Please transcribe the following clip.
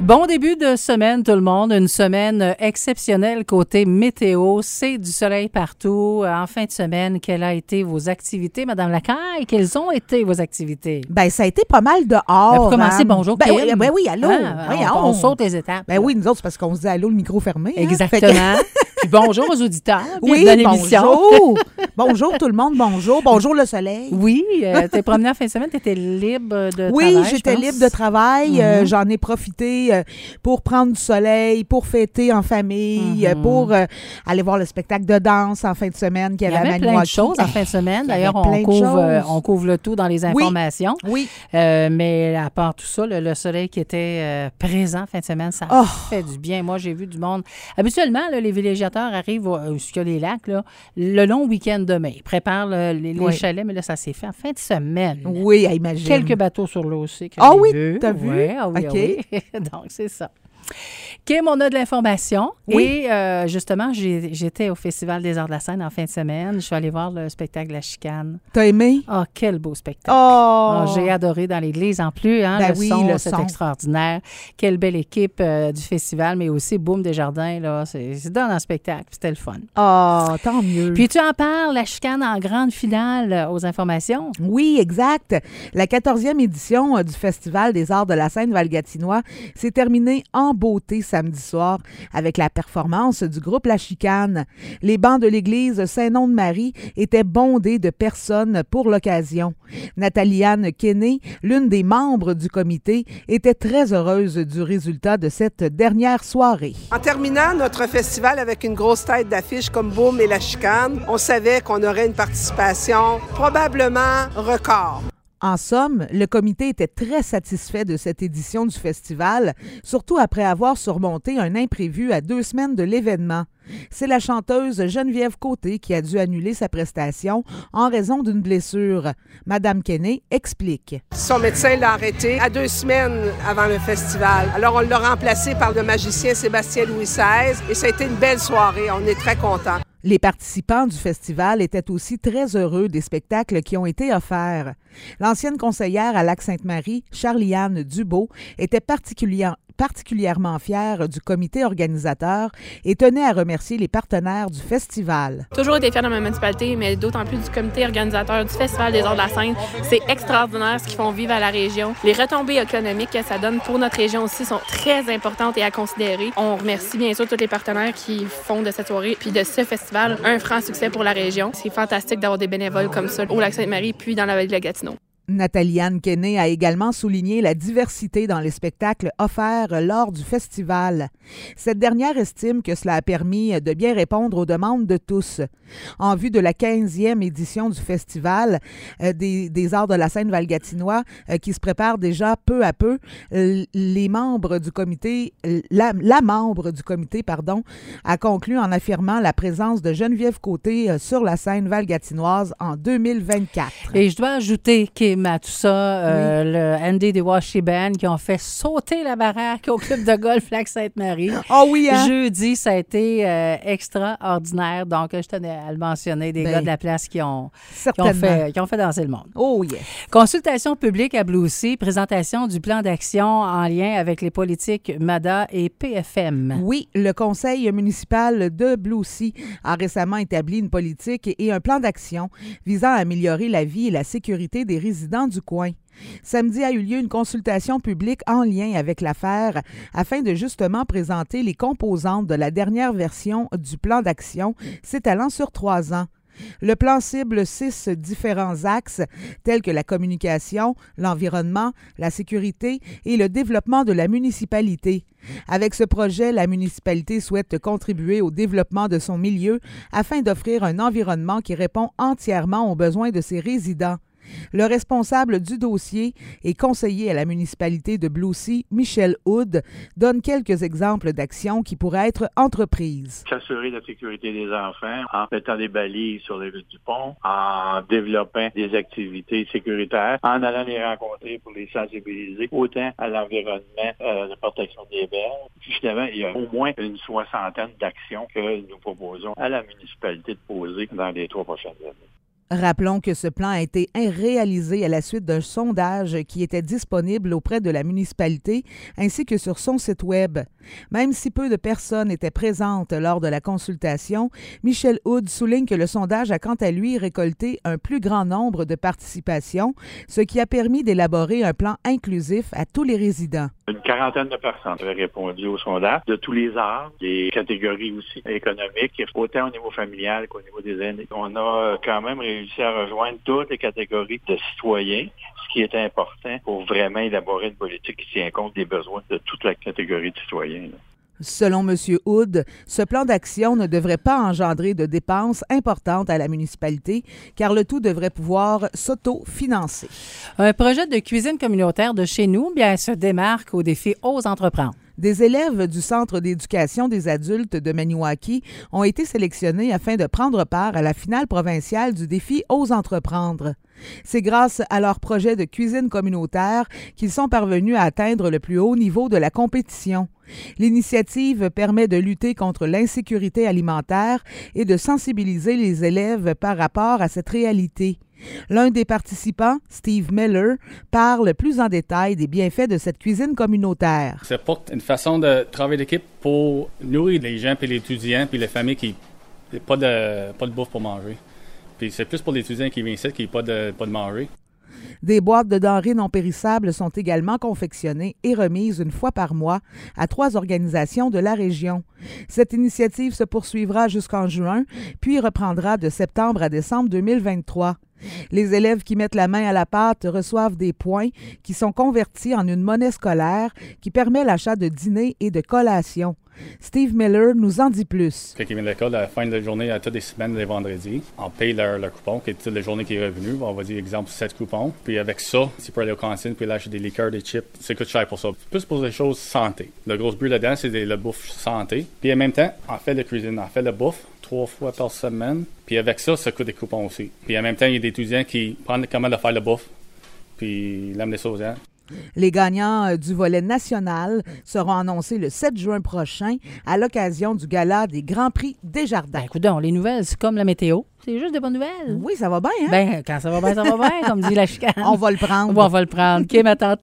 Bon début de semaine, tout le monde. Une semaine exceptionnelle côté météo. C'est du soleil partout. En fin de semaine, quelles ont été vos activités, Madame Lacaille? Quelles ont été vos activités? Ben, ça a été pas mal dehors. Pour commencer, bonjour, Kim. Oui, allô. On saute les étapes. Ben oui, nous autres, c'est parce qu'on se dit allô, le micro fermé. Exactement. Puis bonjour aux auditeurs. Oui, bonjour. Bonjour tout le monde, bonjour. Bonjour le soleil. Oui, t'es promené en fin de semaine, t'étais libre de travail, Oui, j'étais libre de travail. J'en ai profité pour prendre du soleil, pour fêter en famille, pour aller voir le spectacle de danse en fin de semaine qu'il y avait à Maniwaki. Plein de choses en fin de semaine. D'ailleurs, on couvre le tout dans les informations. Oui. Mais à part tout ça, le soleil qui était présent en fin de semaine, ça fait du bien. Moi, j'ai vu du monde. Habituellement, les villégiateurs arrivent où il y a les lacs, là, le long week-end de mai. Ils préparent les chalets, mais là, ça s'est fait en fin de semaine. Oui, imagine. Quelques bateaux sur l'eau aussi. Oui, t'as vu? Oui, oui. Donc, c'est ça. Kim, on a de l'information. Oui. Et justement, j'étais au Festival des Arts de la Seine en fin de semaine. Je suis allée voir le spectacle La Chicane. T'as aimé? Ah, quel beau spectacle. J'ai adoré dans l'église en plus. Hein, le son, c'est extraordinaire. Quelle belle équipe du festival, mais aussi Boom Desjardins. Là, c'est dans un spectacle. C'était le fun. Tant mieux. Puis tu en parles, La Chicane en grande finale aux informations. Oui, exact. La 14e édition du Festival des Arts de la Seine Valgatinois s'est terminée en beauté samedi soir avec la performance du groupe La Chicane. Les bancs de l'église Saint-Nom-de-Marie étaient bondés de personnes pour l'occasion. Nathalie-Anne Kenney, l'une des membres du comité, était très heureuse du résultat de cette dernière soirée. En terminant notre festival avec une grosse tête d'affiche comme Boom et La Chicane, on savait qu'on aurait une participation probablement record. En somme, le comité était très satisfait de cette édition du festival, surtout après avoir surmonté un imprévu à 2 semaines de l'événement. C'est la chanteuse Geneviève Côté qui a dû annuler sa prestation en raison d'une blessure. Madame Kenney explique. Son médecin l'a arrêté à 2 semaines avant le festival. Alors, on l'a remplacé par le magicien Sébastien Louis XVI et ça a été une belle soirée. On est très contents. Les participants du festival étaient aussi très heureux des spectacles qui ont été offerts. L'ancienne conseillère à Lac-Sainte-Marie, Charlie-Anne Dubo, était particulièrement fière du comité organisateur et tenait à remercier les partenaires du festival. Toujours été fière de ma municipalité, mais d'autant plus du comité organisateur du Festival des Arts de la Seine. C'est extraordinaire ce qu'ils font vivre à la région. Les retombées économiques que ça donne pour notre région aussi sont très importantes et à considérer. On remercie bien sûr tous les partenaires qui font de cette soirée puis de ce festival un franc succès pour la région. C'est fantastique d'avoir des bénévoles comme ça au Lac-Sainte-Marie puis dans la vallée de la Gatineau. Nathalie-Anne Kenney a également souligné la diversité dans les spectacles offerts lors du festival. Cette dernière estime que cela a permis de bien répondre aux demandes de tous. En vue de la 15e édition du festival des Arts de la Seine Valgatinois qui se prépare déjà peu à peu, les membres du comité, la membre du comité, a conclu en affirmant la présence de Geneviève Côté sur la scène valgatinoise en 2024. Et je dois ajouter à tout ça, le Andy de Washi Band qui ont fait sauter la baraque au club de golf Lac-Sainte-Marie. Oui, hein? Jeudi, ça a été extraordinaire. Donc, je tenais à le mentionner, des gars de la place qui ont fait danser le monde. Oh yes. Consultation publique à Blue-C, présentation du plan d'action en lien avec les politiques MADA et PFM. Oui, le conseil municipal de Blue-C a récemment établi une politique et un plan d'action visant à améliorer la vie et la sécurité des résidents du coin. Samedi a eu lieu une consultation publique en lien avec l'affaire afin de justement présenter les composantes de la dernière version du plan d'action s'étalant sur 3 ans. Le plan cible 6 différents axes tels que la communication, l'environnement, la sécurité et le développement de la municipalité. Avec ce projet, la municipalité souhaite contribuer au développement de son milieu afin d'offrir un environnement qui répond entièrement aux besoins de ses résidents. Le responsable du dossier et conseiller à la municipalité de Blue-C, Michel Hood, donne quelques exemples d'actions qui pourraient être entreprises. S'assurer la sécurité des enfants en mettant des balises sur les rues du pont, en développant des activités sécuritaires, en allant les rencontrer pour les sensibiliser autant à l'environnement, la protection des berges. Justement, il y a au moins une 60aine d'actions que nous proposons à la municipalité de poser dans les 3 prochaines années. Rappelons que ce plan a été réalisé à la suite d'un sondage qui était disponible auprès de la municipalité ainsi que sur son site web. Même si peu de personnes étaient présentes lors de la consultation, Michel Hood souligne que le sondage a quant à lui récolté un plus grand nombre de participations, ce qui a permis d'élaborer un plan inclusif à tous les résidents. Une quarantaine de personnes avaient répondu au sondage, de tous les âges, des catégories aussi économiques, autant au niveau familial qu'au niveau des aînés. On a quand même réussi à rejoindre toutes les catégories de citoyens, ce qui est important pour vraiment élaborer une politique qui tient compte des besoins de toute la catégorie de citoyens. Là. Selon M. Hood, ce plan d'action ne devrait pas engendrer de dépenses importantes à la municipalité, car le tout devrait pouvoir s'auto-financer. Un projet de cuisine communautaire de chez nous se démarque au défi Ose entreprendre. Des élèves du Centre d'éducation des adultes de Maniwaki ont été sélectionnés afin de prendre part à la finale provinciale du défi Ose entreprendre. C'est grâce à leur projet de cuisine communautaire qu'ils sont parvenus à atteindre le plus haut niveau de la compétition. L'initiative permet de lutter contre l'insécurité alimentaire et de sensibiliser les élèves par rapport à cette réalité. L'un des participants, Steve Miller, parle plus en détail des bienfaits de cette cuisine communautaire. C'est pas une façon de travailler d'équipe pour nourrir les gens, puis les étudiants, puis les familles qui n'ont pas de bouffe pour manger. Puis c'est plus pour les étudiants qui viennent ici qui n'ont pas de manger. Des boîtes de denrées non périssables sont également confectionnées et remises une fois par mois à 3 organisations de la région. Cette initiative se poursuivra jusqu'en juin, puis reprendra de septembre à décembre 2023. Les élèves qui mettent la main à la pâte reçoivent des points qui sont convertis en une monnaie scolaire qui permet l'achat de dîners et de collations. Steve Miller nous en dit plus. Quand ils viennent à l'école, à la fin de la journée, à toutes les semaines, les vendredis, on paye leur coupon, qui est toute la journée qui est revenue. On va dire, exemple, 7 coupons. Puis avec ça, tu peux aller au cantine, puis acheter des liqueurs, des chips. Ça coûte cher pour ça. Plus pour des choses santé. Le gros but là-dedans, c'est la bouffe santé. Puis en même temps, on fait de la cuisine, on fait de la bouffe 3 fois par semaine. Puis avec ça, ça coûte des coupons aussi. Puis en même temps, il y a des étudiants qui prennent comment de faire la bouffe, puis l'amener ça aux gens. Les gagnants du volet national seront annoncés le 7 juin prochain à l'occasion du gala des Grands Prix Desjardins. Écoute, les nouvelles, c'est comme la météo. C'est juste des bonnes nouvelles. Oui, ça va bien, hein? Quand ça va bien, comme dit la chicane. On va le prendre. On va le prendre. OK, ma tante.